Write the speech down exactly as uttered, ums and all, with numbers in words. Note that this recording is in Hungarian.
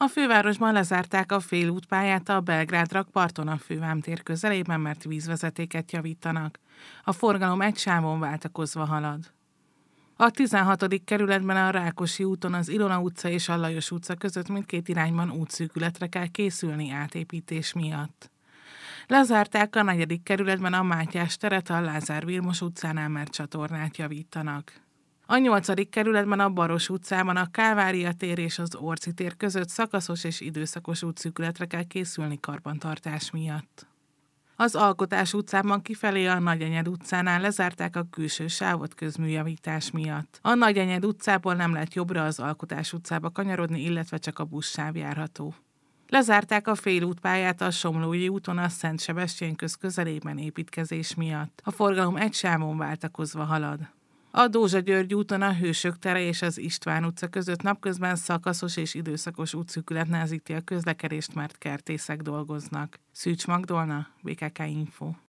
A fővárosban lezárták a félútpályát a Belgrád-rakparton a fővámtér közelében, mert vízvezetéket javítanak. A forgalom egy sávon váltakozva halad. A tizenhatodik kerületben a Rákosi úton az Ilona utca és a Lajos utca között mindkét irányban útszűkületre kell készülni átépítés miatt. Lezárták a negyedik kerületben a Mátyás teret a Lázár Vilmos utcánál, mert csatornát javítanak. A nyolcadik kerületben a Baros utcában a Kálvária tér és az Orci tér között szakaszos és időszakos útszűkületre kell készülni karbantartás miatt. Az Alkotás utcában kifelé a Nagyenyed utcánál lezárták a külső sávot közműjavítás miatt. A Nagyenyed utcából nem lehet jobbra az Alkotás utcába kanyarodni, illetve csak a buszsáv járható. Lezárták a félútpályát a Somlói úton a Szent Sebestyén köz közelében építkezés miatt. A forgalom egy sávon váltakozva halad. A Dózsa-György úton a Hősök tere és az István utca között napközben szakaszos és időszakos útszűkület nehezíti a közlekedést, mert kertészek dolgoznak. Szűcs Magdolna, bé ká ká Info.